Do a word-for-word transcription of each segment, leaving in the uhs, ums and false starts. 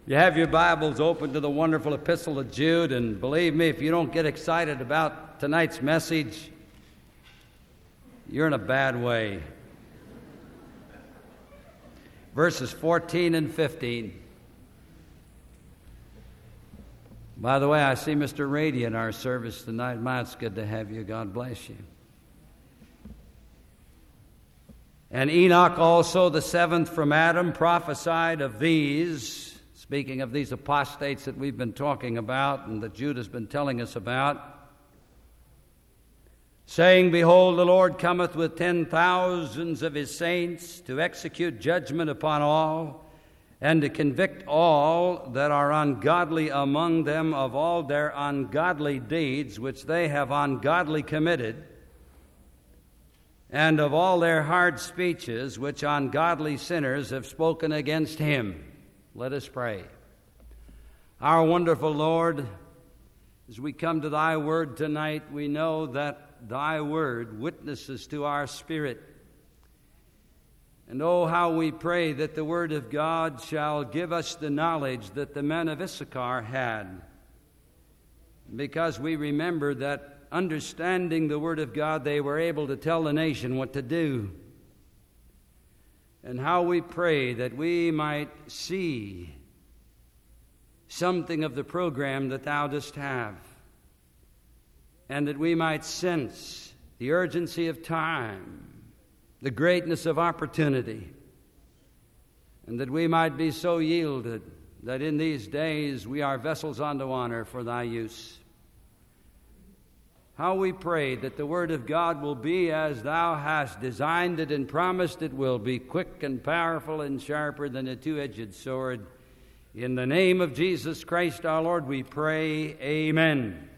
You have your Bibles open to the wonderful epistle of Jude, and believe me, if you don't get excited about tonight's message, you're in a bad way. Verses fourteen and fifteen. By the way, I see Mister Rady in our service tonight. My, it's good to have you. God bless you. And Enoch also, the seventh from Adam, prophesied of these, speaking of these apostates that we've been talking about and that Jude has been telling us about, saying, Behold, the Lord cometh with ten thousands of his saints to execute judgment upon all, and to convict all that are ungodly among them of all their ungodly deeds which they have ungodly committed, and of all their hard speeches which ungodly sinners have spoken against him. Let us pray. Our wonderful Lord, as we come to thy word tonight, we know that thy word witnesses to our spirit. And oh, how we pray that the word of God shall give us the knowledge that the men of Issachar had, because we remember that understanding the word of God, they were able to tell the nation what to do. And how we pray that we might see something of the program that thou dost have, and that we might sense the urgency of time, the greatness of opportunity, and that we might be so yielded that in these days we are vessels unto honor for thy use. How we pray that the word of God will be as thou hast designed it and promised it will be, quick and powerful and sharper than a two-edged sword. In the name of Jesus Christ our Lord we pray, amen.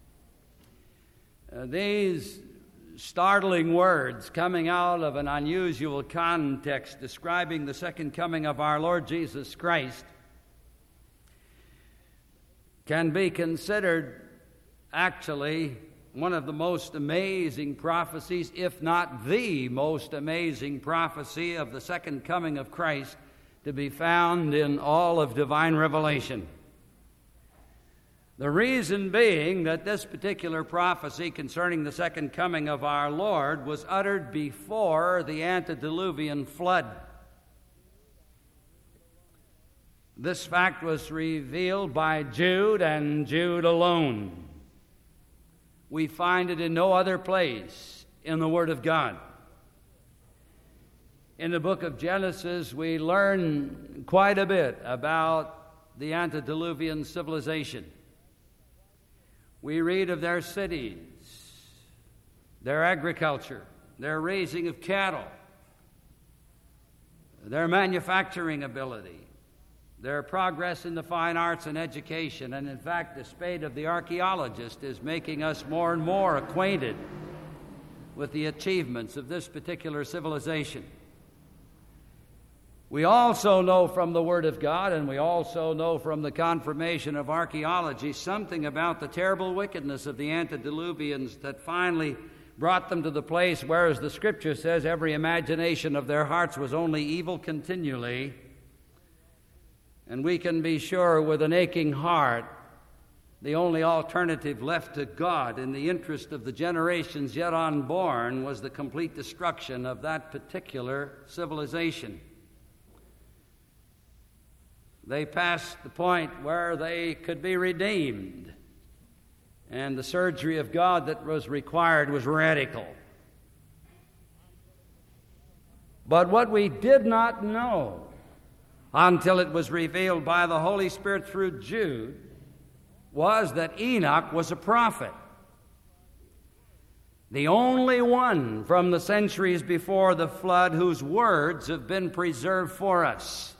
Uh, these startling words coming out of an unusual context describing the second coming of our Lord Jesus Christ can be considered actually one of the most amazing prophecies, if not the most amazing prophecy of the second coming of Christ to be found in all of divine revelation. The reason being that this particular prophecy concerning the second coming of our Lord was uttered before the antediluvian flood. This fact was revealed by Jude and Jude alone. We find it in no other place in the Word of God. In the book of Genesis, we learn quite a bit about the antediluvian civilization. We read of their cities, their agriculture, their raising of cattle, their manufacturing ability, their progress in the fine arts and education, and in fact, the spade of the archaeologist is making us more and more acquainted with the achievements of this particular civilization. We also know from the Word of God, and we also know from the confirmation of archaeology, something about the terrible wickedness of the antediluvians that finally brought them to the place where, as the Scripture says, every imagination of their hearts was only evil continually. And we can be sure with an aching heart the only alternative left to God in the interest of the generations yet unborn was the complete destruction of that particular civilization. They passed the point where they could be redeemed, and the surgery of God that was required was radical. But what we did not know until it was revealed by the Holy Spirit through Jude was that Enoch was a prophet. The only one from the centuries before the flood whose words have been preserved for us.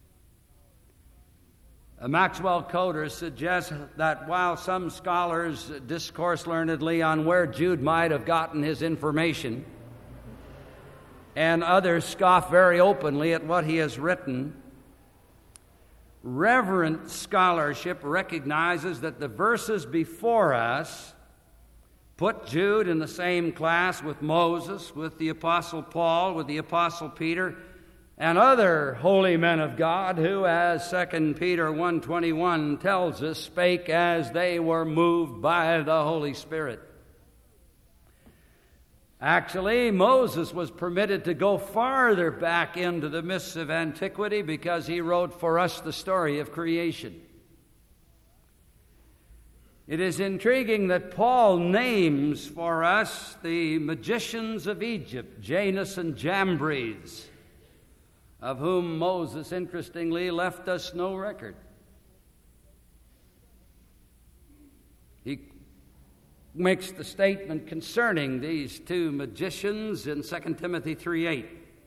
Maxwell Coder suggests that while some scholars discourse learnedly on where Jude might have gotten his information, and others scoff very openly at what he has written, reverent scholarship recognizes that the verses before us put Jude in the same class with Moses, with the Apostle Paul, with the Apostle Peter, and other holy men of God who, as Second Peter one twenty-one tells us, spake as they were moved by the Holy Spirit. Actually, Moses was permitted to go farther back into the mists of antiquity because he wrote for us the story of creation. It is intriguing that Paul names for us the magicians of Egypt, Janus and Jambres, of whom Moses, interestingly, left us no record. He makes the statement concerning these two magicians in Second Timothy three eight.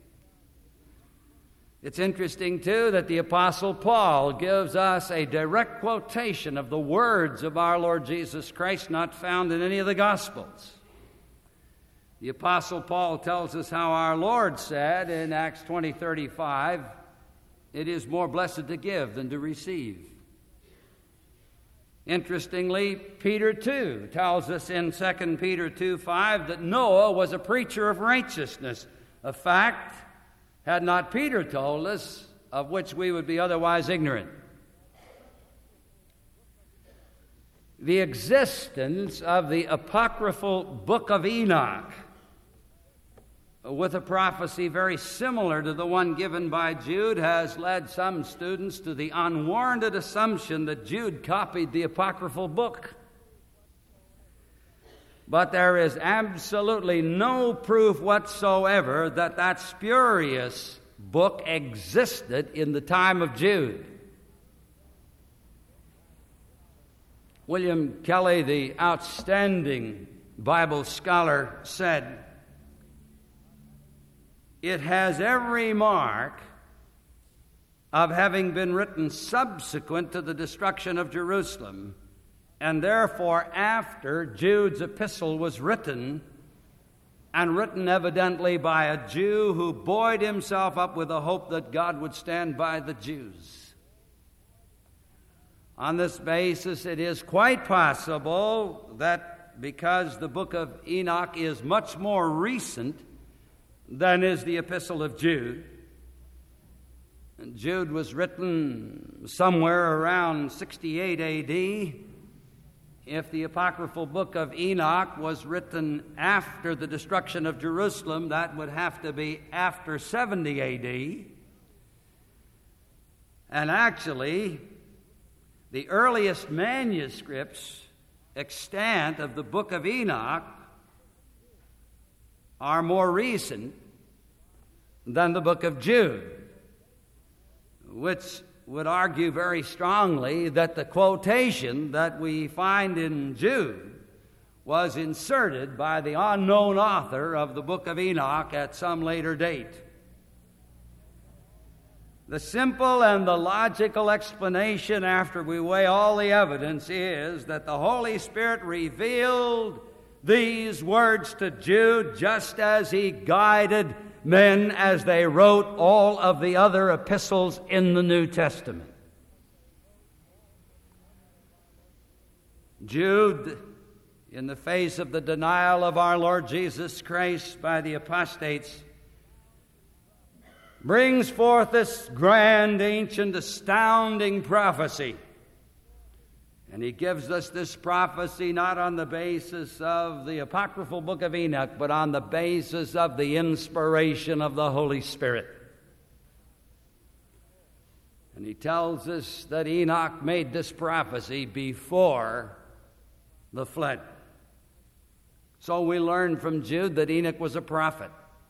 It's interesting, too, that the Apostle Paul gives us a direct quotation of the words of our Lord Jesus Christ not found in any of the Gospels. The Apostle Paul tells us how our Lord said in Acts twenty thirty-five, "It is more blessed to give than to receive." Interestingly, Peter, too, tells us in Second Peter two five that Noah was a preacher of righteousness, a fact, had not Peter told us, of which we would be otherwise ignorant. The existence of the apocryphal Book of Enoch, with a prophecy very similar to the one given by Jude, has led some students to the unwarranted assumption that Jude copied the apocryphal book. But there is absolutely no proof whatsoever that that spurious book existed in the time of Jude. William Kelly, the outstanding Bible scholar, said, "It has every mark of having been written subsequent to the destruction of Jerusalem, and therefore after Jude's epistle was written, and written evidently by a Jew who buoyed himself up with the hope that God would stand by the Jews." On this basis, it is quite possible that because the book of Enoch is much more recent than is the epistle of Jude, and Jude was written somewhere around sixty-eight A D, if the apocryphal book of Enoch was written after the destruction of Jerusalem, that would have to be after seventy A D. And actually, the earliest manuscripts extant of the book of Enoch are more recent than the book of Jude, which would argue very strongly that the quotation that we find in Jude was inserted by the unknown author of the book of Enoch at some later date. The simple and the logical explanation, after we weigh all the evidence, is that the Holy Spirit revealed these words to Jude just as he guided men as they wrote all of the other epistles in the New Testament. Jude, in the face of the denial of our Lord Jesus Christ by the apostates, brings forth this grand, ancient, astounding prophecy. And he gives us this prophecy not on the basis of the apocryphal book of Enoch, but on the basis of the inspiration of the Holy Spirit. And he tells us that Enoch made this prophecy before the flood. So we learn from Jude that Enoch was a prophet.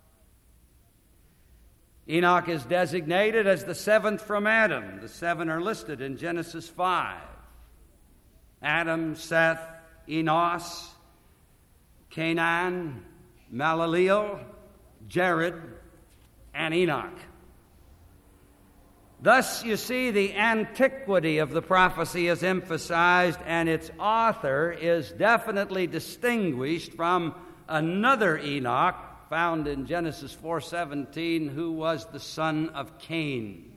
Enoch is designated as the seventh from Adam. The seven are listed in Genesis five. Adam, Seth, Enos, Canaan, Malaleel, Jared, and Enoch. Thus, you see, the antiquity of the prophecy is emphasized, and its author is definitely distinguished from another Enoch found in Genesis four seventeen, who was the son of Cain.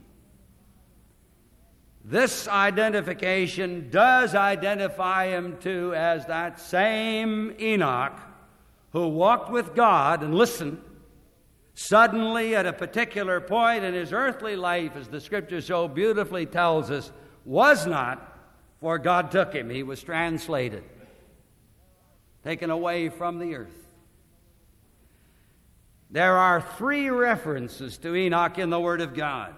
This identification does identify him, too, as that same Enoch who walked with God, and listen, Suddenly, at a particular point in his earthly life, as the Scripture so beautifully tells us, was not, for God took him. He was translated, taken away from the earth. There are three references to Enoch in the Word of God.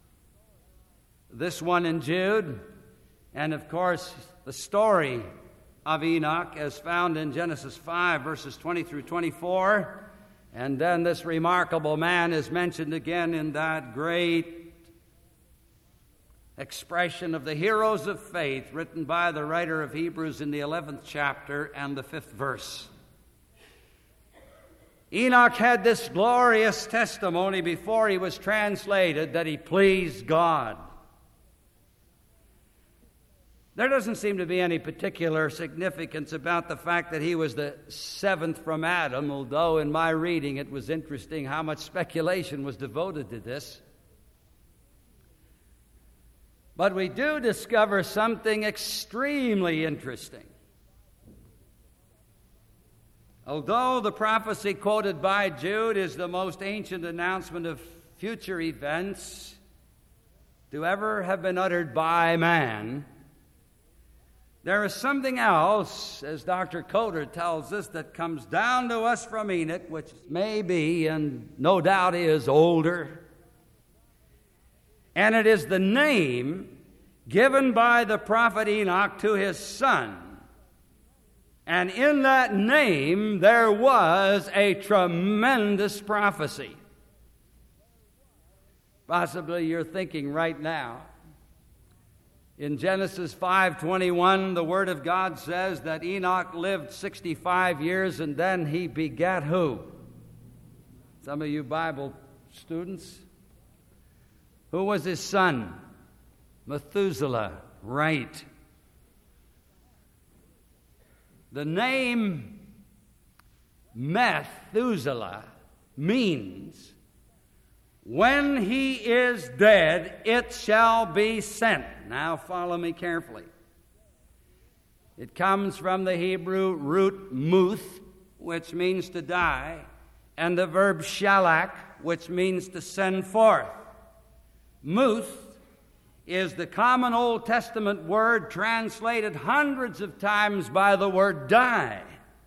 This one in Jude, and of course the story of Enoch as found in Genesis five, verses twenty through twenty-four. And then this remarkable man is mentioned again in that great expression of the heroes of faith written by the writer of Hebrews in the eleventh chapter and the fifth verse. Enoch had this glorious testimony before he was translated that he pleased God. There doesn't seem to be any particular significance about the fact that he was the seventh from Adam, although in my reading it was interesting how much speculation was devoted to this. But we do discover something extremely interesting. Although the prophecy quoted by Jude is the most ancient announcement of future events to ever have been uttered by man, there is something else, as Doctor Coder tells us, that comes down to us from Enoch, which may be, and no doubt is, older. And it is the name given by the prophet Enoch to his son. And in that name there was a tremendous prophecy. Possibly you're thinking right now. In Genesis five twenty-one, the Word of God says that Enoch lived sixty-five years, and then he begat who? Some of you Bible students. Who was his son? Methuselah. Right. The name Methuselah means, when he is dead, it shall be sent. Now follow me carefully. It comes from the Hebrew root muth, which means to die, and the verb shalak, which means to send forth. Muth is the common Old Testament word translated hundreds of times by the word die.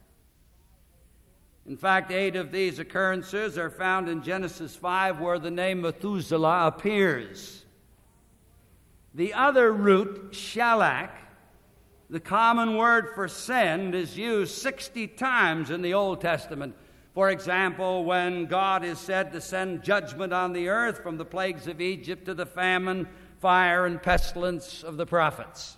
In fact, eight of these occurrences are found in Genesis five, where the name Methuselah appears. The other root, shalak, the common word for send, is used sixty times in the Old Testament. For example, when God is said to send judgment on the earth from the plagues of Egypt to the famine, fire, and pestilence of the prophets.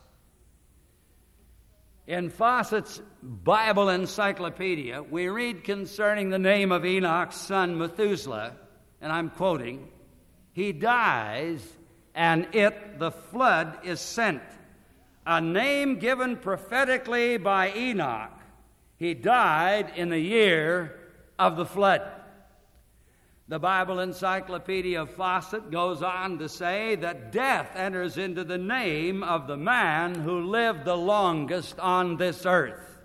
In Fawcett's Bible Encyclopedia, we read concerning the name of Enoch's son Methuselah, and I'm quoting, "He dies, and it, the flood, is sent." A name given prophetically by Enoch. He died in the year of the flood. The Bible Encyclopedia of Fawcett goes on to say that death enters into the name of the man who lived the longest on this earth.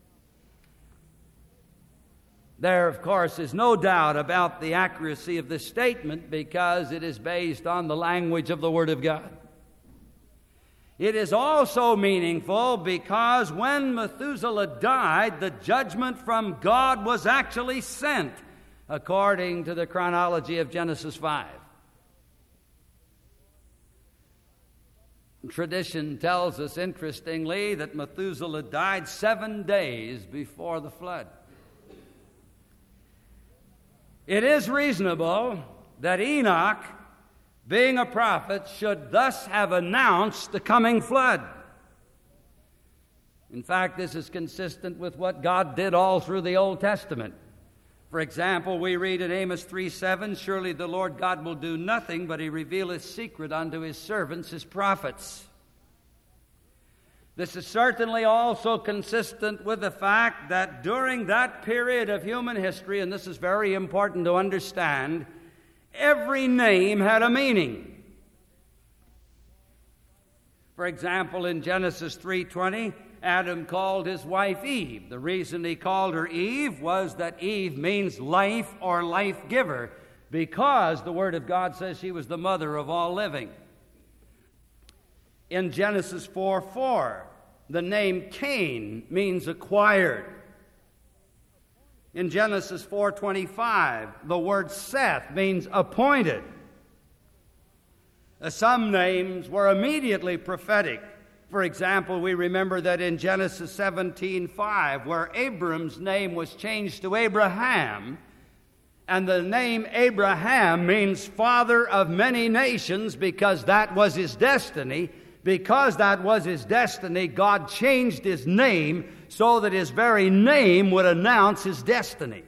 There, of course, is no doubt about the accuracy of this statement because it is based on the language of the Word of God. It is also meaningful because when Methuselah died, the judgment from God was actually sent, according to the chronology of Genesis five. Tradition tells us, interestingly, that Methuselah died seven days before the flood. It is reasonable that Enoch, being a prophet, should thus have announced the coming flood. In fact, this is consistent with what God did all through the Old Testament. For example, we read in Amos three seven, "Surely the Lord God will do nothing, but he revealeth secret unto his servants, his prophets." This is certainly also consistent with the fact that during that period of human history, and this is very important to understand, every name had a meaning. For example, in Genesis three twenty, Adam called his wife Eve. The reason he called her Eve was that Eve means life or life giver. because the Word of God says she was the mother of all living. In Genesis four four, the name Cain means acquired. In Genesis four twenty-five, the word Seth means appointed. Some names were immediately prophetic. For example, we remember that in Genesis seventeen five, where Abram's name was changed to Abraham, and the name Abraham means father of many nations because that was his destiny. Because that was his destiny, God changed his name so that his very name would announce his destiny.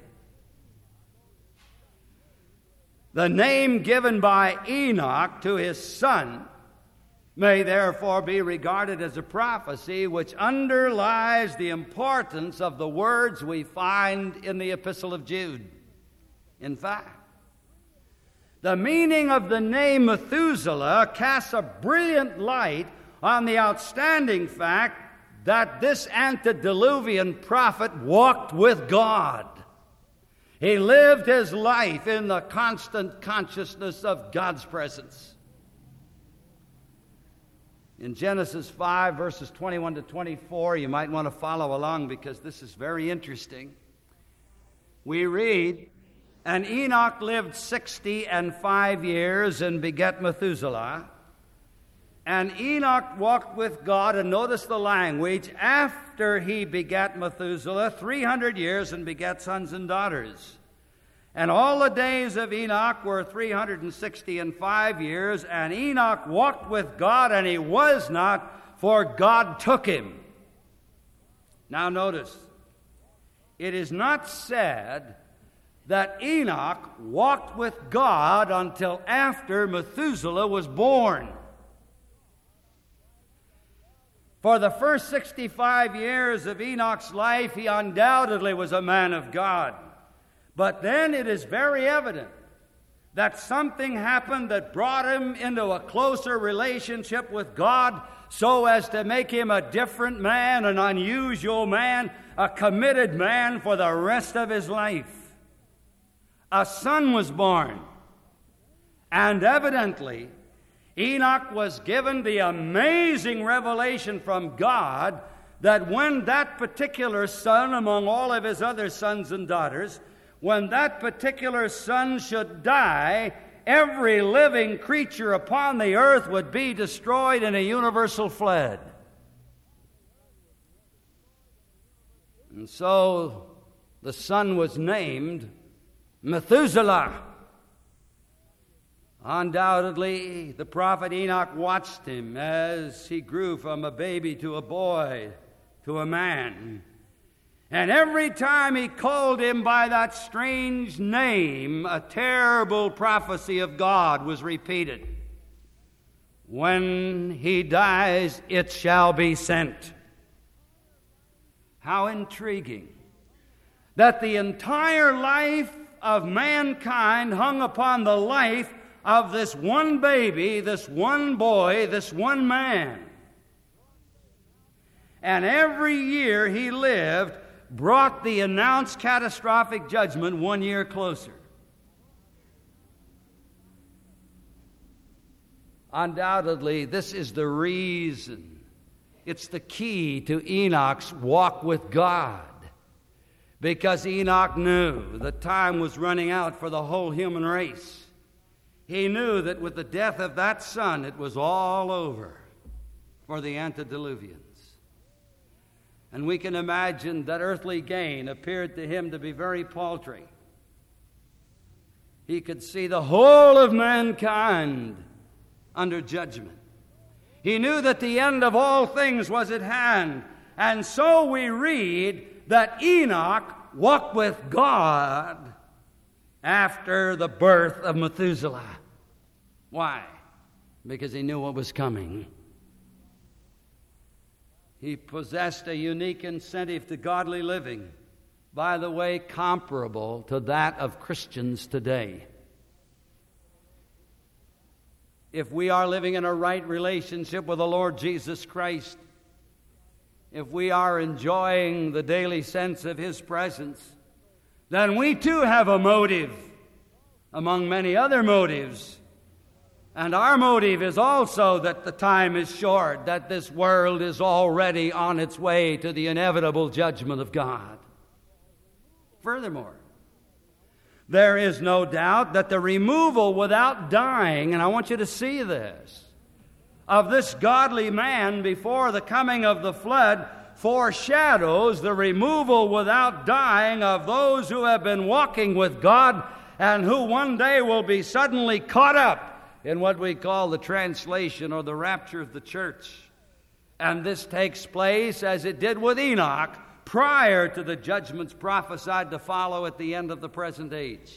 The name given by Enoch to his son may therefore be regarded as a prophecy which underlies the importance of the words we find in the Epistle of Jude. In fact, the meaning of the name Methuselah casts a brilliant light on the outstanding fact that this antediluvian prophet walked with God. He lived his life in the constant consciousness of God's presence. In Genesis five, verses twenty-one to twenty-four, you might want to follow along because this is very interesting. We read, "And Enoch lived sixty and five years and begat Methuselah. And Enoch walked with God," and notice the language, "after he begat Methuselah three hundred years and begat sons and daughters. And all the days of Enoch were three hundred and sixty and five years, and Enoch walked with God, and he was not, for God took him." Now notice, it is not said that Enoch walked with God until after Methuselah was born. For the first sixty-five years of Enoch's life, he undoubtedly was a man of God. But then it is very evident that something happened that brought him into a closer relationship with God so as to make him a different man, an unusual man, a committed man for the rest of his life. A son was born, and evidently Enoch was given the amazing revelation from God that when that particular son, among all of his other sons and daughters, when that particular son should die, every living creature upon the earth would be destroyed in a universal flood. And so the son was named Methuselah. Undoubtedly, the prophet Enoch watched him as he grew from a baby to a boy to a man. And every time he called him by that strange name, a terrible prophecy of God was repeated. "When he dies, it shall be sent." How intriguing that the entire life of mankind hung upon the life of this one baby, this one boy, this one man. And every year he lived brought the announced catastrophic judgment one year closer. Undoubtedly, this is the reason. It's the key to Enoch's walk with God. Because Enoch knew the time was running out for the whole human race. He knew that with the death of that son, it was all over for the antediluvians. And we can imagine that earthly gain appeared to him to be very paltry. He could see the whole of mankind under judgment. He knew that the end of all things was at hand. And so we read that Enoch walked with God after the birth of Methuselah. Why? Because he knew what was coming. He possessed a unique incentive to godly living, by the way, comparable to that of Christians today. If we are living in a right relationship with the Lord Jesus Christ, if we are enjoying the daily sense of His presence, then we too have a motive among many other motives. And our motive is also that the time is short, that this world is already on its way to the inevitable judgment of God. Furthermore, there is no doubt that the removal without dying, and I want you to see this, of this godly man before the coming of the flood foreshadows the removal without dying of those who have been walking with God and who one day will be suddenly caught up in what we call the translation or the rapture of the church. And this takes place as it did with Enoch prior to the judgments prophesied to follow at the end of the present age.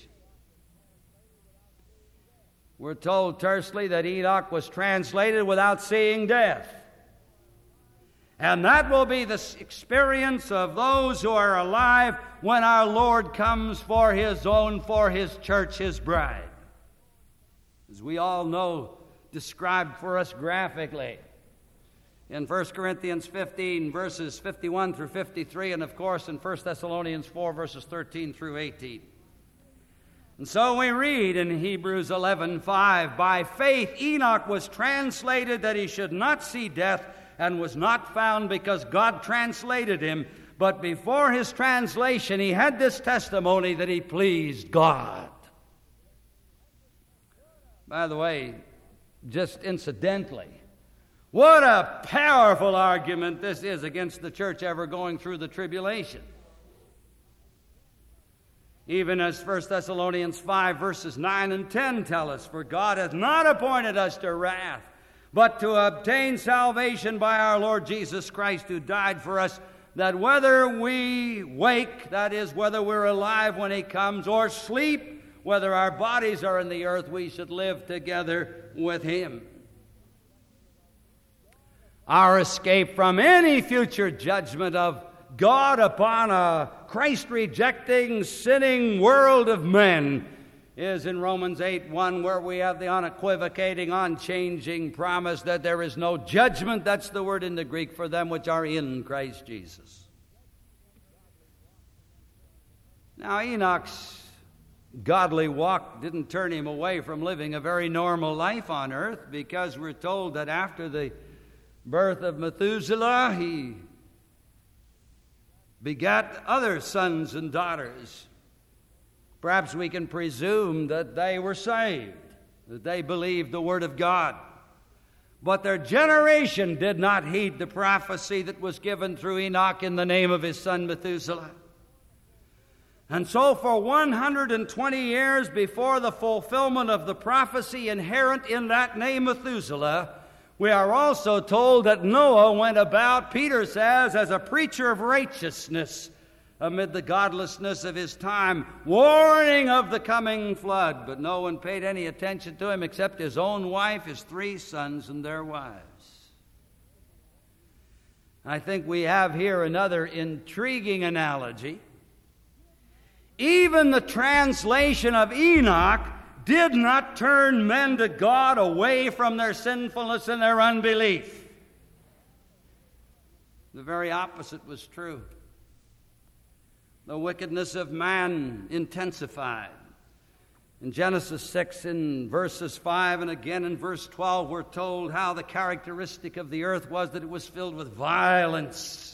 We're told tersely that Enoch was translated without seeing death. And that will be the experience of those who are alive when our Lord comes for His own, for His church, His bride. As we all know, described for us graphically in First Corinthians fifteen, verses fifty-one through fifty-three, and of course in First Thessalonians four, verses thirteen through eighteen. And so we read in Hebrews eleven five, by faith Enoch was translated that he should not see death, and was not found because God translated him. But before his translation, he had this testimony that he pleased God. By the way, just incidentally, what a powerful argument this is against the church ever going through the tribulation. Even as First Thessalonians five, verses nine and ten tell us, for God hath not appointed us to wrath, but to obtain salvation by our Lord Jesus Christ, who died for us, that whether we wake, that is, whether we're alive when He comes, or sleep, whether our bodies are in the earth, we should live together with Him. Our escape from any future judgment of God upon a Christ-rejecting, sinning world of men is in Romans eight one, where we have the unequivocating, unchanging promise that there is no judgment, that's the word in the Greek, for them which are in Christ Jesus. Now, Enoch's godly walk didn't turn him away from living a very normal life on earth, because we're told that after the birth of Methuselah, he begat other sons and daughters. Perhaps we can presume that they were saved, that they believed the Word of God. But their generation did not heed the prophecy that was given through Enoch in the name of his son Methuselah. And so for one hundred twenty years before the fulfillment of the prophecy inherent in that name Methuselah, we are also told that Noah went about, Peter says, as a preacher of righteousness amid the godlessness of his time, warning of the coming flood. But no one paid any attention to him except his own wife, his three sons, and their wives. I think we have here another intriguing analogy. Even the translation of Enoch did not turn men to God away from their sinfulness and their unbelief. The very opposite was true. The wickedness of man intensified. In Genesis six, in verses five and again in verse twelve, we're told how the characteristic of the earth was that it was filled with violence.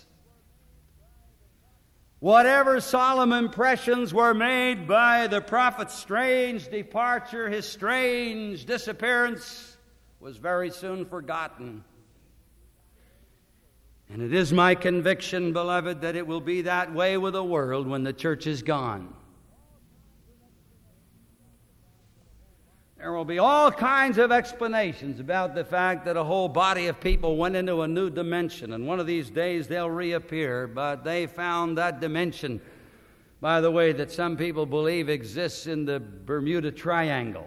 Whatever solemn impressions were made by the prophet's strange departure, his strange disappearance was very soon forgotten. And it is my conviction, beloved, that it will be that way with the world when the church is gone. There will be all kinds of explanations about the fact that a whole body of people went into a new dimension, and one of these days they'll reappear, but they found that dimension, by the way, that some people believe exists in the Bermuda Triangle.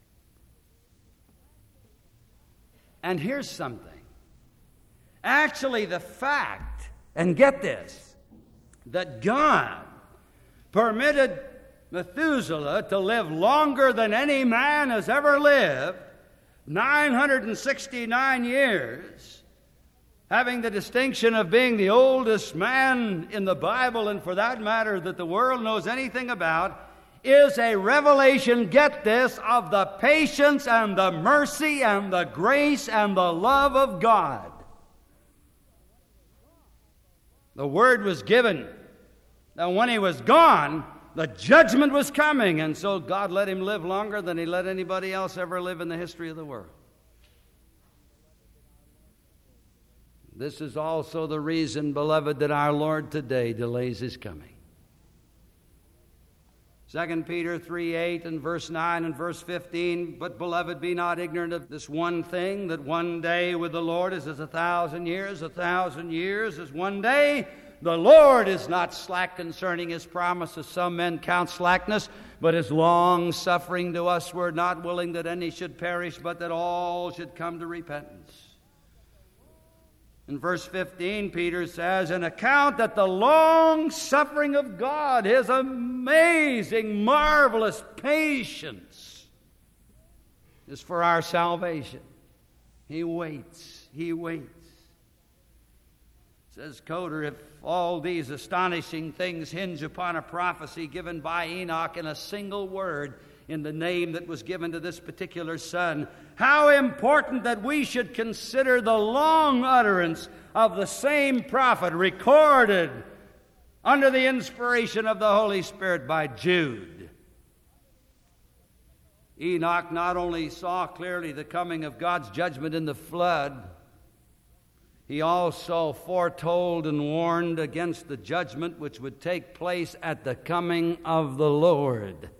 And here's something. Actually, the fact, and get this, that God permitted Methuselah to live longer than any man has ever lived, nine hundred sixty-nine years, having the distinction of being the oldest man in the Bible, and for that matter that the world knows anything about, is a revelation, get this, of the patience and the mercy and the grace and the love of God. The word was given that when he was gone, the judgment was coming, and so God let him live longer than he let anybody else ever live in the history of the world. This is also the reason, beloved, that our Lord today delays his coming. Second Peter three eight and verse nine and verse fifteen, but beloved, be not ignorant of this one thing, that one day with the Lord is as a thousand years, a thousand years is one day. The Lord is not slack concerning his promise, as some men count slackness, but is long-suffering to us. We're not willing that any should perish, but that all should come to repentance. In verse fifteen, Peter says, an account that the long-suffering of God, his amazing, marvelous patience, is for our salvation. He waits. He waits. Says Coder, if all these astonishing things hinge upon a prophecy given by Enoch in a single word in the name that was given to this particular son, how important that we should consider the long utterance of the same prophet recorded under the inspiration of the Holy Spirit by Jude. Enoch not only saw clearly the coming of God's judgment in the flood, he also foretold and warned against the judgment which would take place at the coming of the Lord.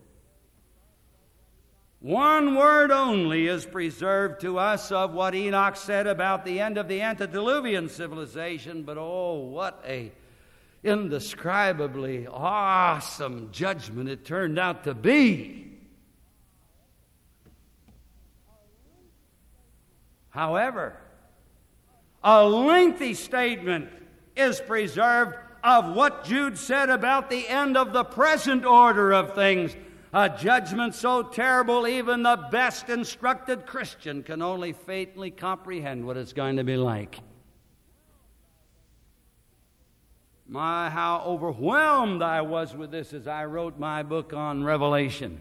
One word only is preserved to us of what Enoch said about the end of the antediluvian civilization, but oh, what a indescribably awesome judgment it turned out to be. However, a lengthy statement is preserved of what Jude said about the end of the present order of things. A judgment so terrible even the best instructed Christian can only faintly comprehend what it's going to be like. My, how overwhelmed I was with this as I wrote my book on Revelation.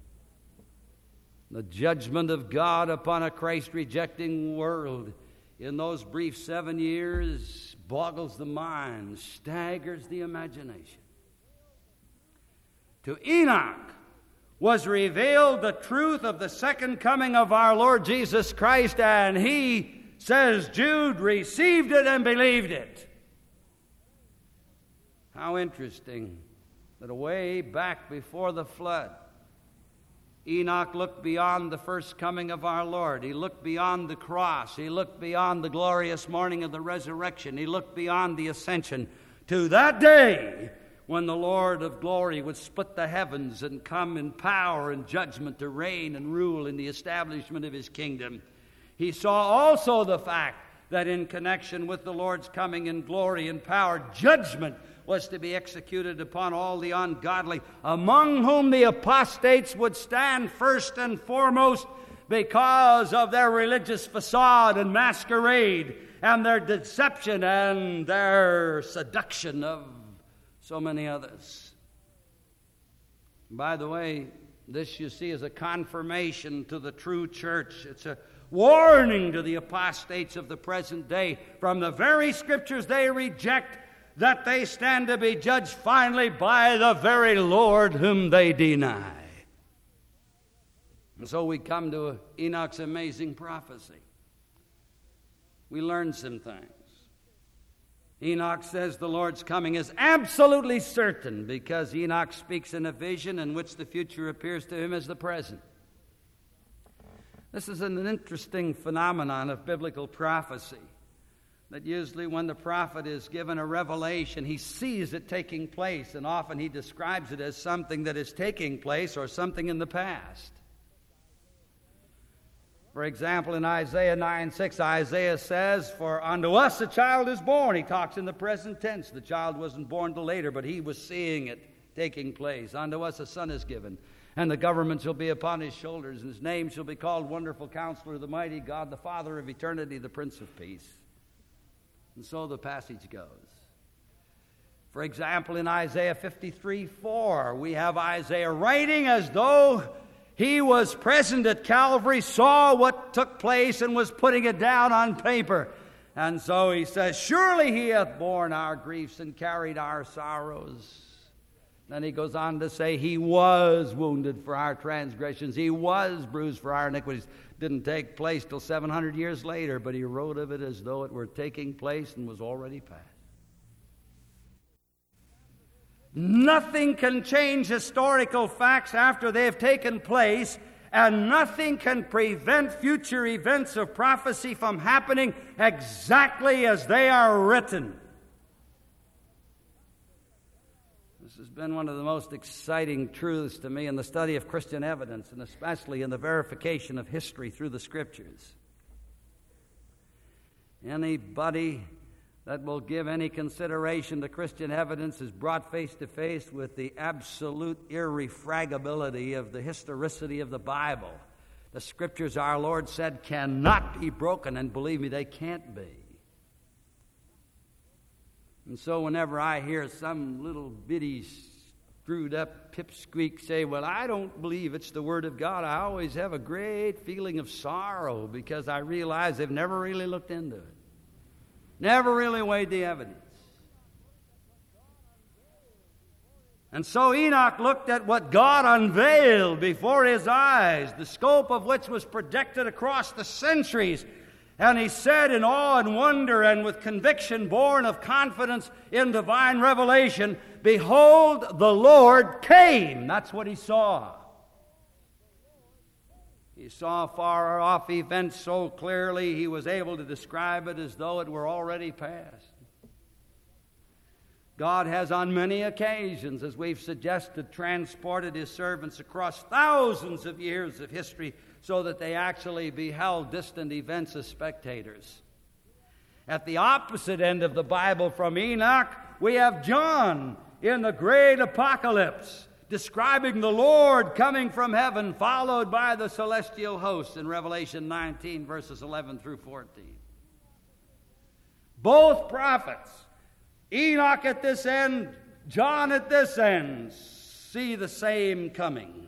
The judgment of God upon a Christ-rejecting world in those brief seven years boggles the mind, staggers the imagination. To Enoch was revealed the truth of the second coming of our Lord Jesus Christ, and he, says Jude, received it and believed it. How interesting that way back before the flood, Enoch looked beyond the first coming of our Lord. He looked beyond the cross. He looked beyond the glorious morning of the resurrection. He looked beyond the ascension to that day when the Lord of glory would split the heavens and come in power and judgment to reign and rule in the establishment of his kingdom. He saw also the fact that in connection with the Lord's coming in glory and power, judgment was to be executed upon all the ungodly, among whom the apostates would stand first and foremost because of their religious facade and masquerade and their deception and their seduction of so many others. By the way, this, you see, is a confirmation to the true church. It's a warning to the apostates of the present day from the very scriptures they reject, that they stand to be judged finally by the very Lord whom they deny. And so we come to Enoch's amazing prophecy. We learn some things. Enoch says the Lord's coming is absolutely certain because Enoch speaks in a vision in which the future appears to him as the present. This is an interesting phenomenon of biblical prophecy, that usually when the prophet is given a revelation, he sees it taking place, and often he describes it as something that is taking place or something in the past. For example, in Isaiah nine six, Isaiah says, "For unto us a child is born." He talks in the present tense. The child wasn't born till later, but he was seeing it taking place. "Unto us a son is given, and the government shall be upon his shoulders, and his name shall be called Wonderful Counselor, the Mighty God, the Father of Eternity, the Prince of Peace." And so the passage goes. For example, in Isaiah fifty-three four, we have Isaiah writing as though he was present at Calvary, saw what took place, and was putting it down on paper. And so he says, surely he hath borne our griefs and carried our sorrows. Then he goes on to say, he was wounded for our transgressions. He was bruised for our iniquities. Didn't take place till seven hundred years later, but he wrote of it as though it were taking place and was already past. Nothing can change historical facts after they've taken place, and nothing can prevent future events of prophecy from happening exactly as they are written. This has been one of the most exciting truths to me in the study of Christian evidence, and especially in the verification of history through the Scriptures. Anybody that will give any consideration to Christian evidence is brought face to face with the absolute irrefragability of the historicity of the Bible. The Scriptures, our Lord said, cannot be broken, and believe me, they can't be. And so whenever I hear some little bitty screwed up pipsqueak say, well, I don't believe it's the Word of God, I always have a great feeling of sorrow because I realize they've never really looked into it. Never really weighed the evidence. And so Enoch looked at what God unveiled before his eyes, the scope of which was projected across the centuries. And he said in awe and wonder and with conviction born of confidence in divine revelation, behold, the Lord came. That's what he saw. He saw far-off events so clearly he was able to describe it as though it were already past. God has on many occasions, as we've suggested, transported his servants across thousands of years of history so that they actually beheld distant events as spectators. At the opposite end of the Bible from Enoch, we have John in the great apocalypse, describing the Lord coming from heaven, followed by the celestial hosts in Revelation nineteen, verses eleven through fourteen. Both prophets, Enoch at this end, John at this end, see the same coming.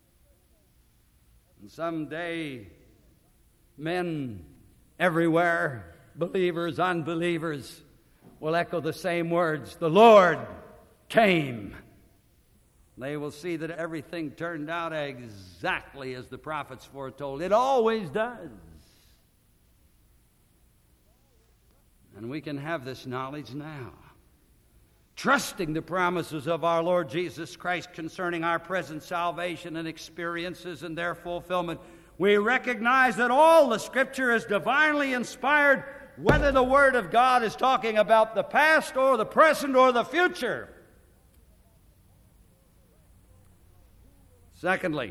And someday, men everywhere, believers, unbelievers, will echo the same words, the Lord came. They will see that everything turned out exactly as the prophets foretold. It always does. And we can have this knowledge now. Trusting the promises of our Lord Jesus Christ concerning our present salvation and experiences and their fulfillment, we recognize that all the Scripture is divinely inspired, whether the Word of God is talking about the past or the present or the future. Secondly,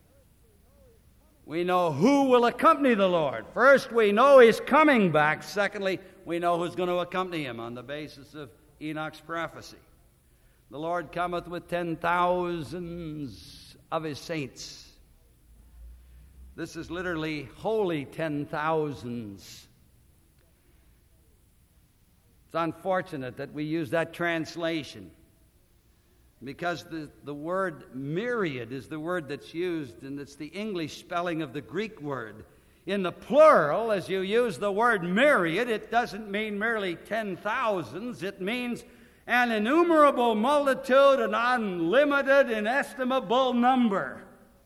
we know who will accompany the Lord. First, we know he's coming back. Secondly, we know who's going to accompany him on the basis of Enoch's prophecy. The Lord cometh with ten thousands of his saints. This is literally holy ten thousands. It's unfortunate that we use that translation, because the, the word myriad is the word that's used, and it's the English spelling of the Greek word. In the plural, as you use the word myriad, it doesn't mean merely ten thousands. It means an innumerable multitude, an unlimited, inestimable number.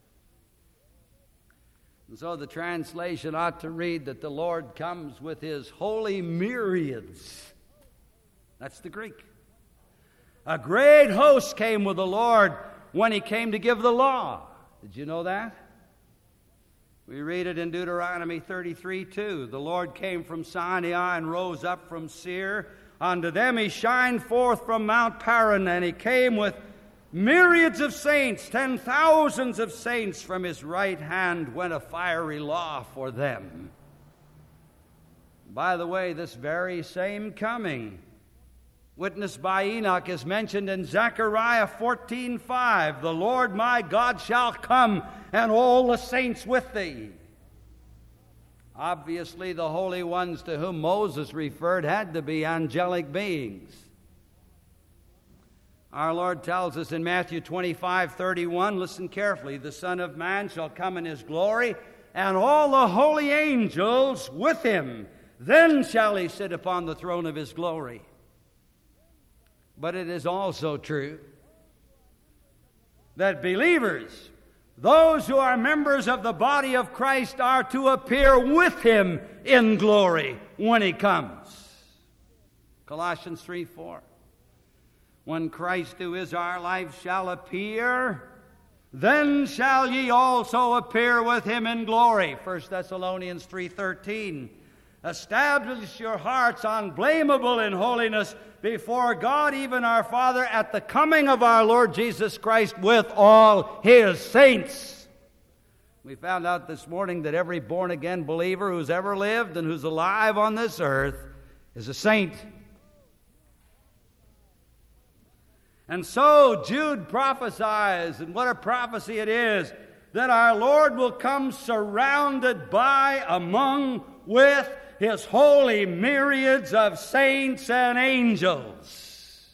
And so the translation ought to read that the Lord comes with his holy myriads. That's the Greek. A great host came with the Lord when he came to give the law. Did you know that? We read it in Deuteronomy thirty-three two. The Lord came from Sinai and rose up from Seir. Unto them he shined forth from Mount Paran, and he came with myriads of saints, ten thousands of saints. From his right hand went a fiery law for them. By the way, this very same coming, witnessed by Enoch, is mentioned in Zechariah fourteen five. The Lord my God shall come, and all the saints with thee. Obviously, the holy ones to whom Moses referred had to be angelic beings. Our Lord tells us in Matthew twenty-five thirty-one, listen carefully, the Son of Man shall come in his glory, and all the holy angels with him. Then shall he sit upon the throne of his glory. But it is also true that believers, those who are members of the body of Christ, are to appear with him in glory when he comes. Colossians three four. When Christ, who is our life, shall appear, then shall ye also appear with him in glory. First Thessalonians three thirteen. Establish your hearts unblameable in holiness before God, even our Father, at the coming of our Lord Jesus Christ with all his saints. We found out this morning that every born-again believer who's ever lived and who's alive on this earth is a saint. And so Jude prophesies, and what a prophecy it is, that our Lord will come surrounded by, among, with his holy myriads of saints and angels.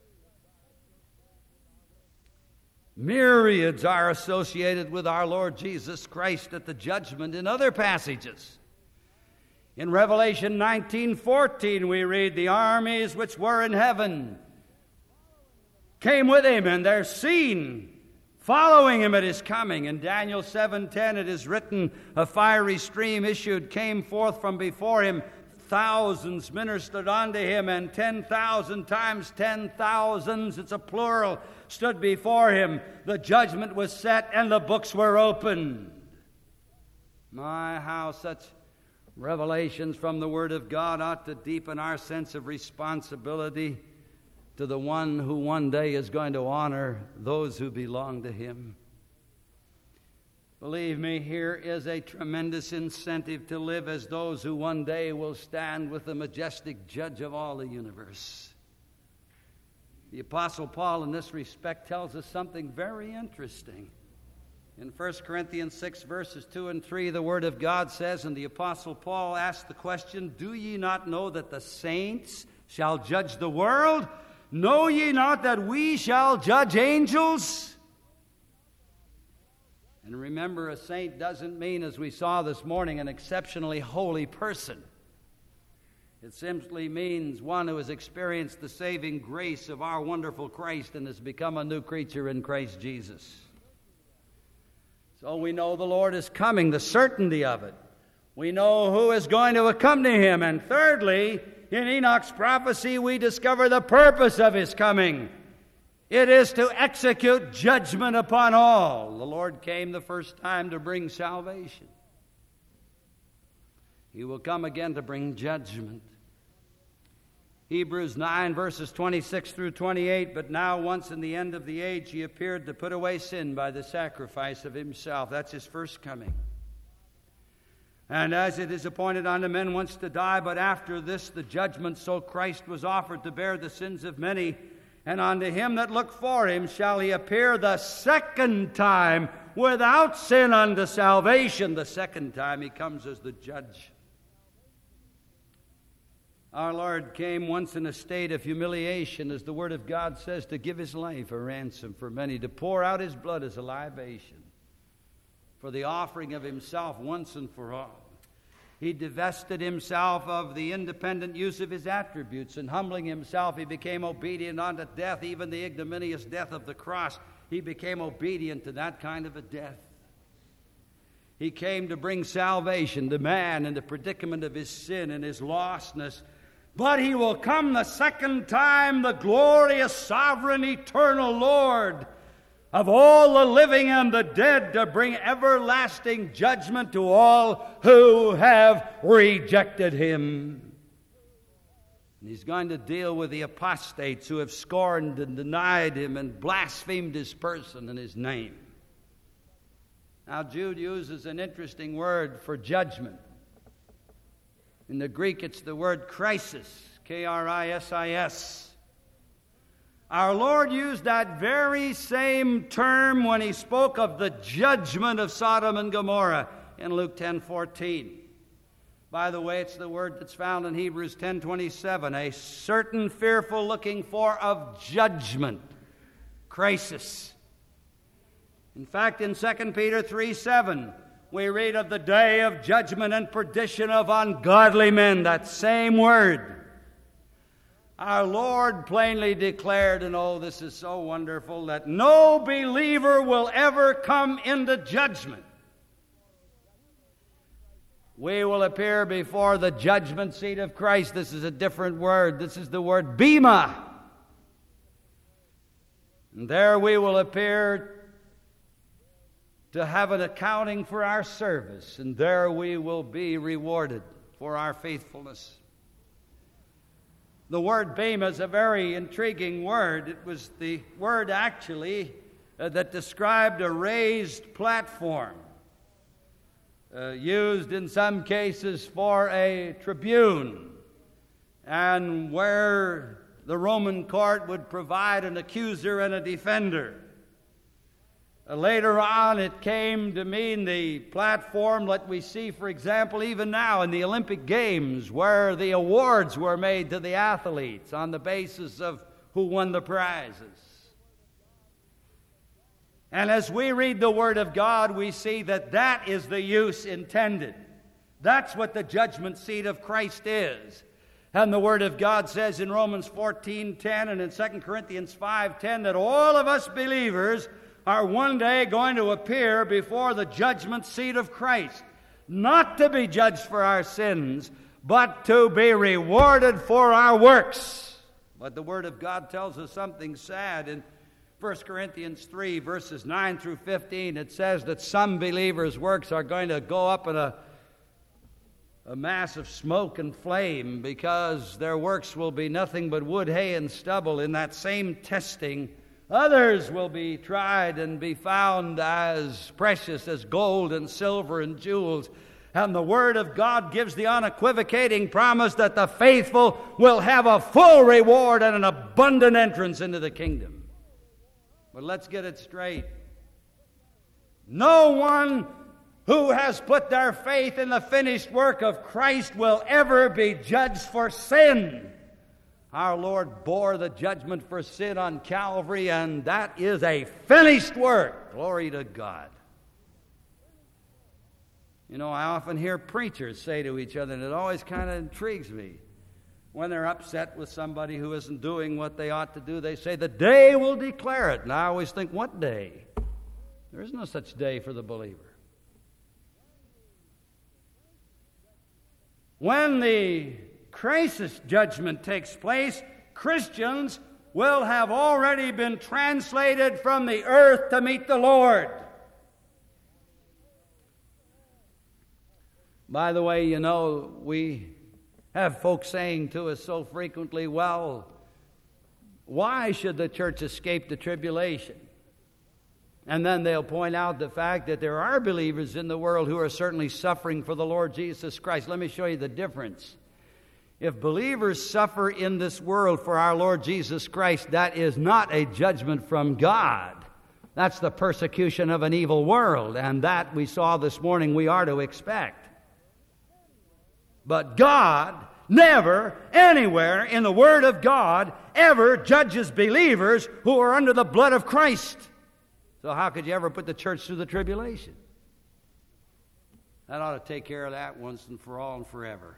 Myriads are associated with our Lord Jesus Christ at the judgment in other passages. In Revelation nineteen fourteen we read, the armies which were in heaven came with him, and they're seen following him at his coming. In Daniel seven ten it is written, a fiery stream issued, came forth from before him. Thousands ministered unto him, and ten thousand times ten thousands, it's a plural, stood before him. The judgment was set, and the books were opened. My, how such revelations from the Word of God ought to deepen our sense of responsibility to the one who one day is going to honor those who belong to him. Believe me, here is a tremendous incentive to live as those who one day will stand with the majestic judge of all the universe. The Apostle Paul in this respect tells us something very interesting. In First Corinthians six, verses two and three, the Word of God says, and the Apostle Paul asked the question, do ye not know that the saints shall judge the world? Know ye not that we shall judge angels? And remember, a saint doesn't mean, as we saw this morning, an exceptionally holy person. It simply means one who has experienced the saving grace of our wonderful Christ and has become a new creature in Christ Jesus. So we know the Lord is coming, the certainty of it. We know who is going to accompany him. And thirdly, in Enoch's prophecy, we discover the purpose of his coming. It is to execute judgment upon all. The Lord came the first time to bring salvation. He will come again to bring judgment. Hebrews nine, verses twenty-six through twenty-eight, but now once in the end of the age he appeared to put away sin by the sacrifice of himself. That's his first coming. And as it is appointed unto men once to die, but after this the judgment, so Christ was offered to bear the sins of many, and unto him that look for him shall he appear the second time without sin unto salvation. The second time he comes as the judge. Our Lord came once in a state of humiliation, as the Word of God says, to give his life a ransom for many, to pour out his blood as a libation, for the offering of himself once and for all. He divested himself of the independent use of his attributes, and humbling himself, he became obedient unto death, even the ignominious death of the cross. He became obedient to that kind of a death. He came to bring salvation to man in the predicament of his sin and his lostness. But he will come the second time, the glorious, sovereign, eternal Lord of all the living and the dead, to bring everlasting judgment to all who have rejected him. And he's going to deal with the apostates who have scorned and denied him and blasphemed his person and his name. Now, Jude uses an interesting word for judgment. In the Greek, it's the word krisis, K R I S I S. Our Lord used that very same term when he spoke of the judgment of Sodom and Gomorrah in Luke ten fourteen. By the way, it's the word that's found in Hebrews ten twenty-seven, a certain fearful looking for of judgment crisis. In fact, in Second Peter three seven, we read of the day of judgment and perdition of ungodly men, that same word. Our Lord plainly declared, and oh, this is so wonderful, that no believer will ever come into judgment. We will appear before the judgment seat of Christ. This is a different word. This is the word bema. And there we will appear to have an accounting for our service, and there we will be rewarded for our faithfulness. The word bema is a very intriguing word. It was the word actually uh, that described a raised platform, uh, used in some cases for a tribune, and where the Roman court would provide an accuser and a defender. Uh, later on, it came to mean the platform that we see, for example, even now in the Olympic Games, where the awards were made to the athletes on the basis of who won the prizes. And as we read the Word of God, we see that that is the use intended. That's what the judgment seat of Christ is. And the Word of God says in Romans fourteen ten and in Second Corinthians five ten that all of us believers are one day going to appear before the judgment seat of Christ, not to be judged for our sins, but to be rewarded for our works. But the Word of God tells us something sad. In First Corinthians three, verses nine through fifteen, it says that some believers' works are going to go up in a, a mass of smoke and flame, because their works will be nothing but wood, hay, and stubble. In that same testing, others will be tried and be found as precious as gold and silver and jewels. And the Word of God gives the unequivocating promise that the faithful will have a full reward and an abundant entrance into the kingdom. But let's get it straight. No one who has put their faith in the finished work of Christ will ever be judged for sin. Our Lord bore the judgment for sin on Calvary, and that is a finished work. Glory to God. You know, I often hear preachers say to each other, and it always kind of intrigues me, when they're upset with somebody who isn't doing what they ought to do, they say, the day will declare it. And I always think, what day? There is no such day for the believer. When the crisis judgment takes place, Christians will have already been translated from the earth to meet the Lord. By the way, you know, we have folks saying to us so frequently, well, why should the church escape the tribulation? And then they'll point out the fact that there are believers in the world who are certainly suffering for the Lord Jesus Christ. Let me show you the difference. If believers suffer in this world for our Lord Jesus Christ, that is not a judgment from God. That's the persecution of an evil world, and that we saw this morning we are to expect. But God never, anywhere in the Word of God, ever judges believers who are under the blood of Christ. So how could you ever put the church through the tribulation? That ought to take care of that once and for all and forever.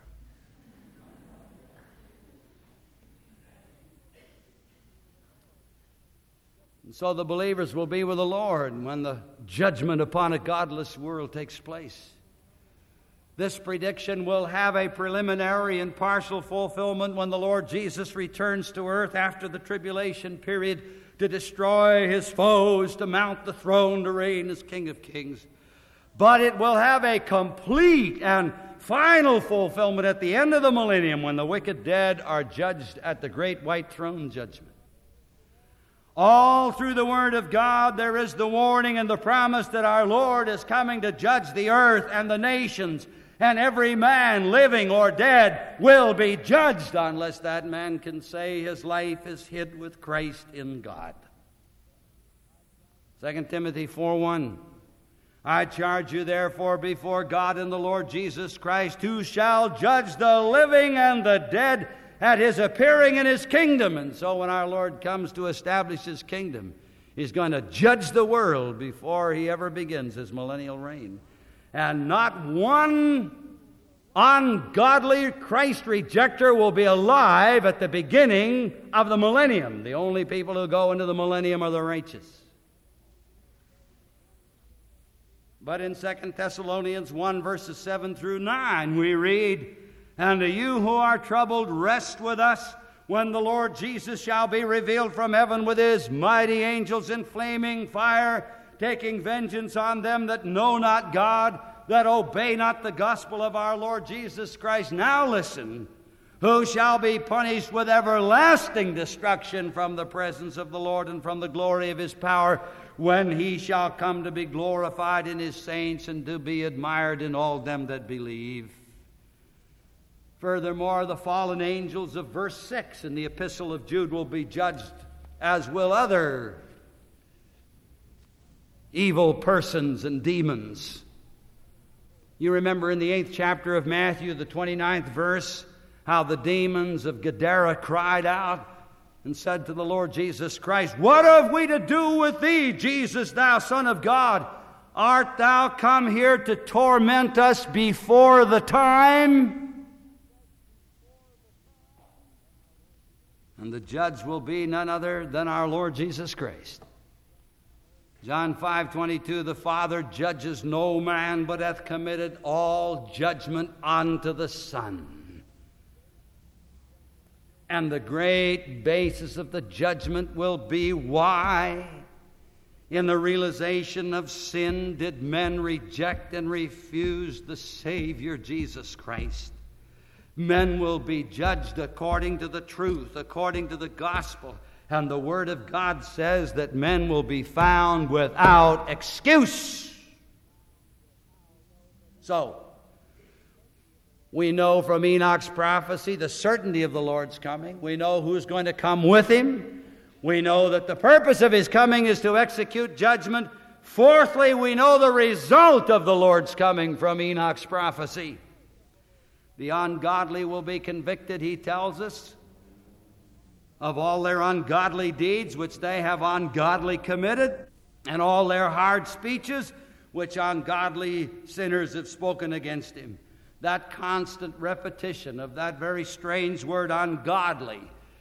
And so the believers will be with the Lord when the judgment upon a godless world takes place. This prediction will have a preliminary and partial fulfillment when the Lord Jesus returns to earth after the tribulation period to destroy his foes, to mount the throne, to reign as King of Kings. But it will have a complete and final fulfillment at the end of the millennium when the wicked dead are judged at the great white throne judgment. All through the Word of God there is the warning and the promise that our Lord is coming to judge the earth and the nations, and every man, living or dead, will be judged unless that man can say his life is hid with Christ in God. Second Timothy four one, I charge you therefore before God and the Lord Jesus Christ, who shall judge the living and the dead at his appearing in his kingdom. And so when our Lord comes to establish his kingdom, He's going to judge the world before he ever begins his millennial reign. And not one ungodly Christ rejecter will be alive at the beginning of the millennium. The only people who go into the millennium are the righteous. But in Second Thessalonians one, verses seven through nine, we read, "And to you who are troubled, rest with us when the Lord Jesus shall be revealed from heaven with his mighty angels in flaming fire, taking vengeance on them that know not God, that obey not the gospel of our Lord Jesus Christ." Now listen, "who shall be punished with everlasting destruction from the presence of the Lord and from the glory of his power, when he shall come to be glorified in his saints and to be admired in all them that believe." Furthermore, the fallen angels of verse six in the Epistle of Jude will be judged, as will other evil persons and demons. You remember in the eighth chapter of Matthew, the twenty-ninth verse, how the demons of Gadara cried out and said to the Lord Jesus Christ, "What have we to do with thee, Jesus, thou Son of God? Art thou come here to torment us before the time?" And the judge will be none other than our Lord Jesus Christ. John five twenty-two, "The Father judges no man, but hath committed all judgment unto the Son." And the great basis of the judgment will be why, in the realization of sin, did men reject and refuse the Savior Jesus Christ. Men will be judged according to the truth, according to the gospel. And the Word of God says that men will be found without excuse. So, we know from Enoch's prophecy the certainty of the Lord's coming. We know who's going to come with him. We know that the purpose of his coming is to execute judgment. Fourthly, we know the result of the Lord's coming from Enoch's prophecy. The ungodly will be convicted, he tells us, of all their ungodly deeds which they have ungodly committed, and all their hard speeches which ungodly sinners have spoken against him. That constant repetition of that very strange word, ungodly,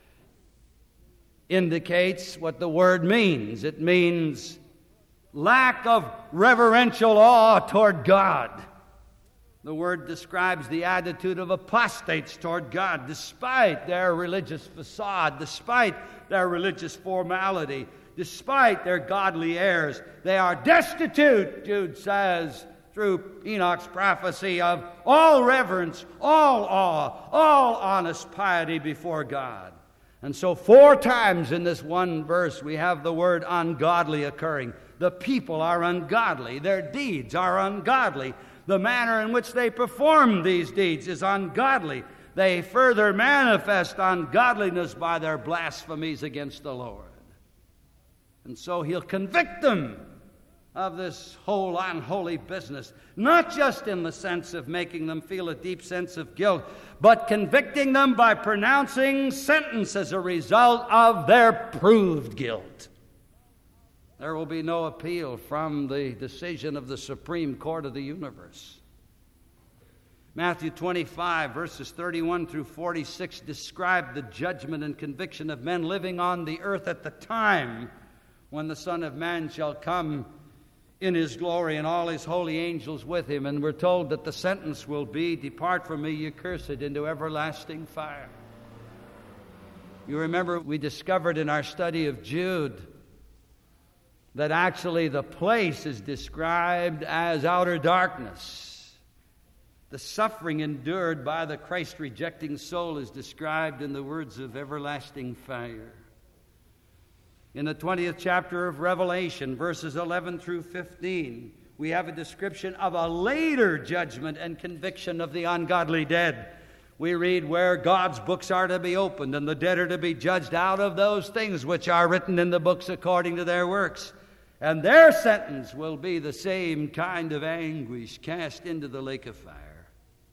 indicates what the word means. It means lack of reverential awe toward God. The word describes the attitude of apostates toward God, despite their religious facade, despite their religious formality, despite their godly airs. They are destitute, Jude says, through Enoch's prophecy, of all reverence, all awe, all honest piety before God. And so four times in this one verse we have the word ungodly occurring. The people are ungodly. Their deeds are ungodly. The manner in which they perform these deeds is ungodly. They further manifest ungodliness by their blasphemies against the Lord. And so he'll convict them of this whole unholy business, not just in the sense of making them feel a deep sense of guilt, but convicting them by pronouncing sentence as a result of their proved guilt. There will be no appeal from the decision of the Supreme Court of the universe. Matthew twenty-five, verses thirty-one through forty-six describe the judgment and conviction of men living on the earth at the time when the Son of Man shall come in his glory and all his holy angels with him. And we're told that the sentence will be, "Depart from me, ye cursed, into everlasting fire." You remember we discovered in our study of Jude that actually the place is described as outer darkness. The suffering endured by the Christ-rejecting soul is described in the words of everlasting fire. In the twentieth chapter of Revelation, verses eleven through fifteen, we have a description of a later judgment and conviction of the ungodly dead. We read where God's books are to be opened and the dead are to be judged out of those things which are written in the books according to their works. And their sentence will be the same kind of anguish, cast into the lake of fire.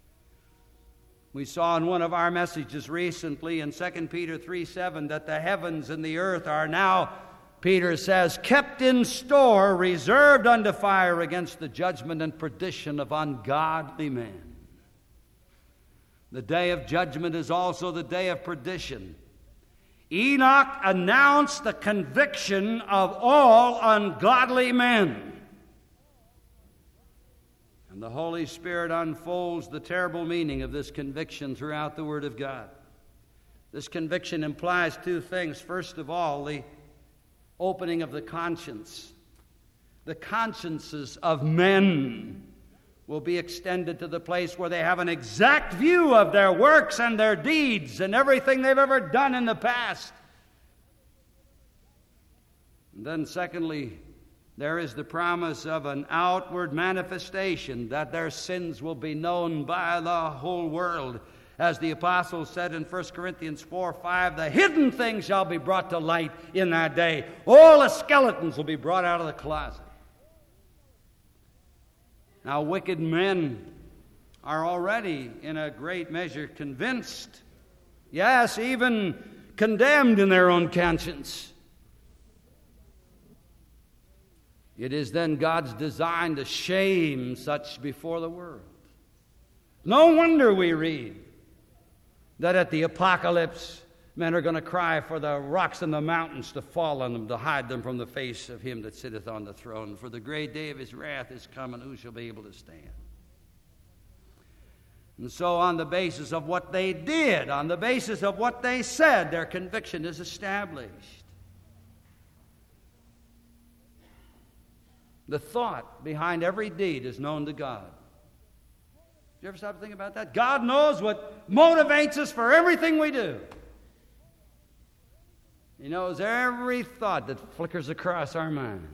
We saw in one of our messages recently in Second Peter three seven that the heavens and the earth are now Peter says, kept in store, reserved unto fire against the judgment and perdition of ungodly men. The day of judgment is also the day of perdition. Enoch announced the conviction of all ungodly men. And the Holy Spirit unfolds the terrible meaning of this conviction throughout the Word of God. This conviction implies two things. First of all, the opening of the conscience. The consciences of men will be extended to the place where they have an exact view of their works and their deeds and everything they've ever done in the past. And then secondly, there is the promise of an outward manifestation that their sins will be known by the whole world. As the apostle said in First Corinthians four five, the hidden things shall be brought to light in that day. All the skeletons will be brought out of the closet. Now, wicked men are already in a great measure convinced, yes, even condemned in their own conscience. It is then God's design to shame such before the world. No wonder we read that at the apocalypse, men are going to cry for the rocks and the mountains to fall on them, to hide them from the face of him that sitteth on the throne. For the great day of his wrath is come, and who shall be able to stand? And so on the basis of what they did, on the basis of what they said, their conviction is established. The thought behind every deed is known to God. You ever stop to think about that? God knows what motivates us for everything we do. He knows every thought that flickers across our minds.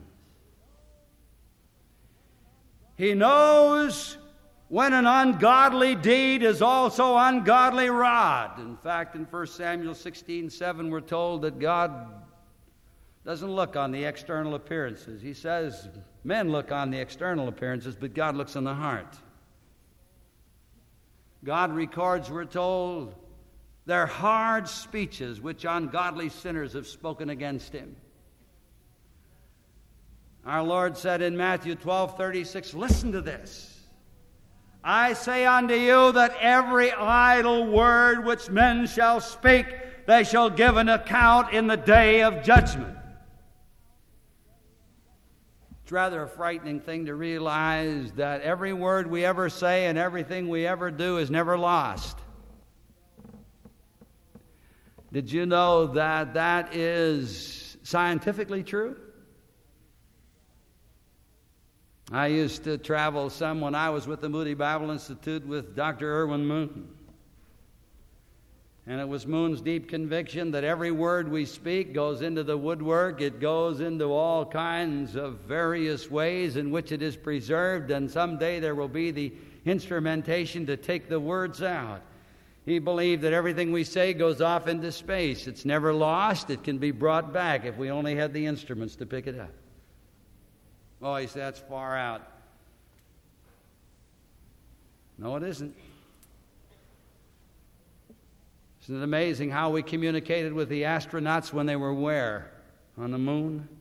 He knows when an ungodly deed is also ungodly rod. In fact, in First Samuel sixteen seven, we're told that God doesn't look on the external appearances. He says men look on the external appearances, but God looks on the heart. God records, we're told, their hard speeches which ungodly sinners have spoken against him. Our Lord said in Matthew twelve thirty-six, listen to this. I say unto you that every idle word which men shall speak, they shall give an account in the day of judgment. It's rather a frightening thing to realize that every word we ever say and everything we ever do is never lost. Did you know that that is scientifically true? I used to travel some when I was with the Moody Bible Institute with Doctor Erwin Moon. And it was Moon's deep conviction that every word we speak goes into the woodwork. It goes into all kinds of various ways in which it is preserved, and someday there will be the instrumentation to take the words out. He believed that everything we say goes off into space. It's never lost. It can be brought back if we only had the instruments to pick it up. Oh, he said, that's far out. No, it isn't. Isn't it amazing how we communicated with the astronauts when they were where? On the moon?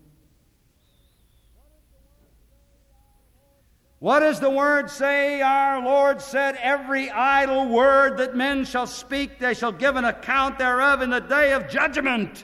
What does the word say? Our Lord said, every idle word that men shall speak, they shall give an account thereof in the day of judgment.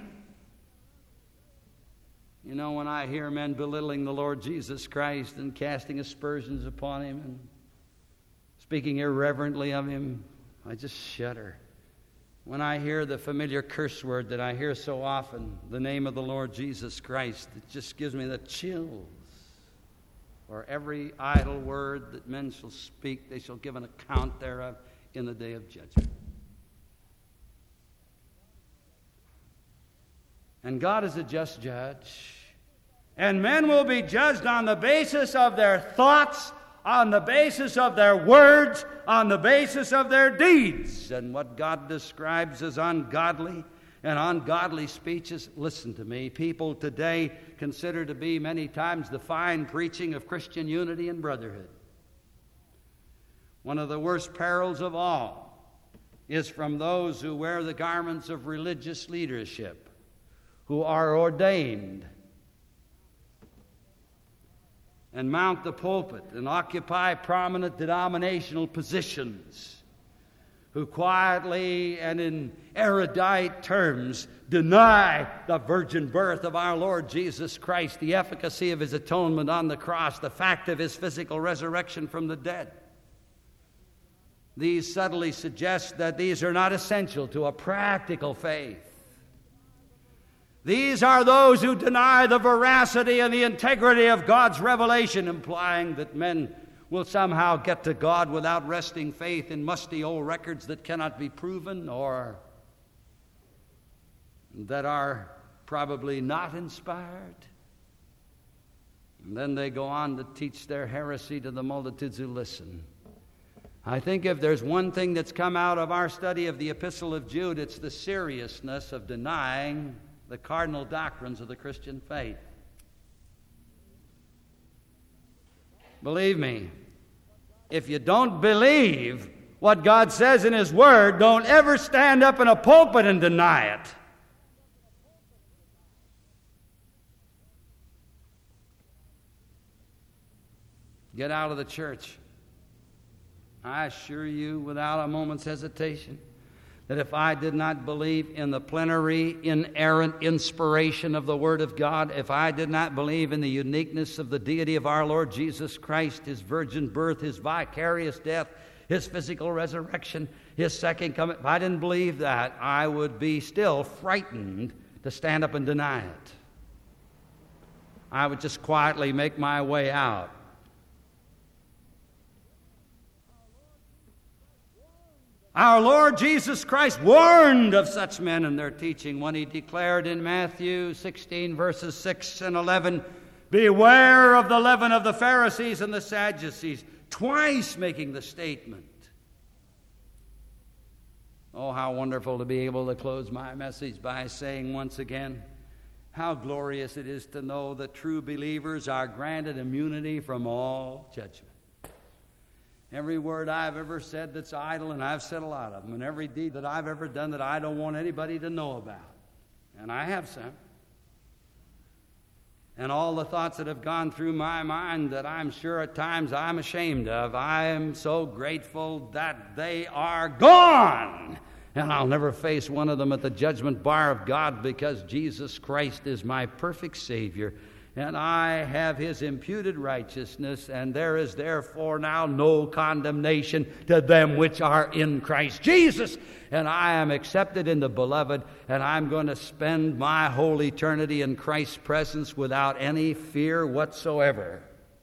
You know, when I hear men belittling the Lord Jesus Christ and casting aspersions upon him and speaking irreverently of him, I just shudder. When I hear the familiar curse word that I hear so often, the name of the Lord Jesus Christ, it just gives me the chills. For every idle word that men shall speak, they shall give an account thereof in the day of judgment. And God is a just judge. And men will be judged on the basis of their thoughts, on the basis of their words, on the basis of their deeds. And what God describes as ungodly and ungodly speeches, listen to me, people today consider to be many times the fine preaching of Christian unity and brotherhood. One of the worst perils of all is from those who wear the garments of religious leadership, who are ordained and mount the pulpit and occupy prominent denominational positions, who quietly and in erudite terms deny the virgin birth of our Lord Jesus Christ, the efficacy of his atonement on the cross, the fact of his physical resurrection from the dead. These subtly suggest that these are not essential to a practical faith. These are those who deny the veracity and the integrity of God's revelation, implying that men will somehow get to God without resting faith in musty old records that cannot be proven or that are probably not inspired. And then they go on to teach their heresy to the multitudes who listen. I think if there's one thing that's come out of our study of the Epistle of Jude, it's the seriousness of denying the cardinal doctrines of the Christian faith. Believe me, if you don't believe what God says in his word, don't ever stand up in a pulpit and deny it. Get out of the church. I assure you without a moment's hesitation that if I did not believe in the plenary, inerrant inspiration of the Word of God, if I did not believe in the uniqueness of the deity of our Lord Jesus Christ, his virgin birth, his vicarious death, his physical resurrection, his second coming, if I didn't believe that, I would be still frightened to stand up and deny it. I would just quietly make my way out. Our Lord Jesus Christ warned of such men and their teaching when he declared in Matthew sixteen, verses six and eleven, "Beware of the leaven of the Pharisees and the Sadducees," twice making the statement. Oh, how wonderful to be able to close my message by saying once again, how glorious it is to know that true believers are granted immunity from all judgment. Every word I've ever said that's idle, and I've said a lot of them, and every deed that I've ever done that I don't want anybody to know about, and I have some, and all the thoughts that have gone through my mind that I'm sure at times I'm ashamed of, I am so grateful that they are gone, and I'll never face one of them at the judgment bar of God, because Jesus Christ is my perfect Savior, and I have his imputed righteousness, and there is therefore now no condemnation to them which are in Christ Jesus. And I am accepted in the beloved, and I'm going to spend my whole eternity in Christ's presence without any fear whatsoever.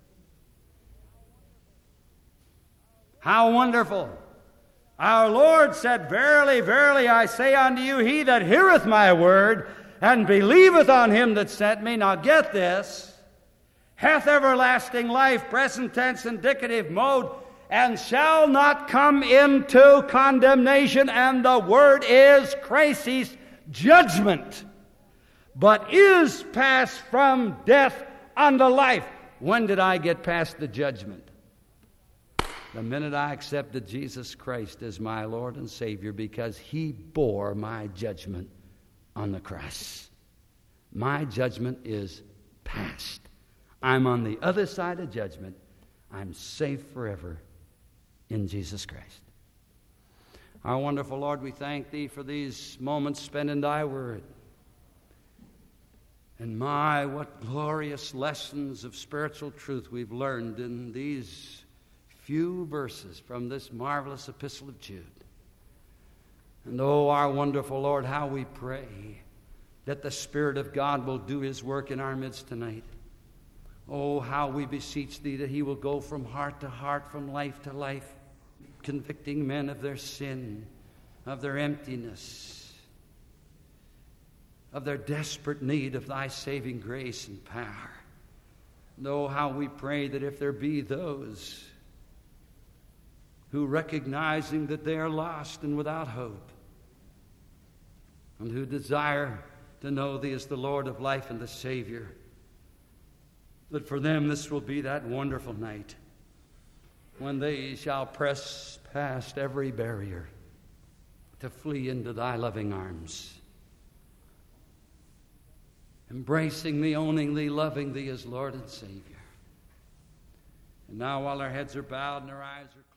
How wonderful! Our Lord said, "Verily, verily, I say unto you, he that heareth my word and believeth on him that sent me," now get this, "hath everlasting life," present tense indicative mode, "and shall not come into condemnation," and the word is crisis, judgment, "but is passed from death unto life." When did I get past the judgment? The minute I accepted Jesus Christ as my Lord and Savior, because he bore my judgment on the cross. My judgment is past. I'm on the other side of judgment. I'm safe forever in Jesus Christ. Our wonderful Lord, we thank thee for these moments spent in thy word. And my, what glorious lessons of spiritual truth we've learned in these few verses from this marvelous epistle of Jude. And oh, our wonderful Lord, how we pray that the Spirit of God will do his work in our midst tonight. Oh, how we beseech thee that he will go from heart to heart, from life to life, convicting men of their sin, of their emptiness, of their desperate need of thy saving grace and power. And oh, how we pray that if there be those who, recognizing that they are lost and without hope, and who desire to know thee as the Lord of life and the Savior, that for them this will be that wonderful night when they shall press past every barrier to flee into thy loving arms, embracing thee, owning thee, loving thee as Lord and Savior. And now, while our heads are bowed and our eyes are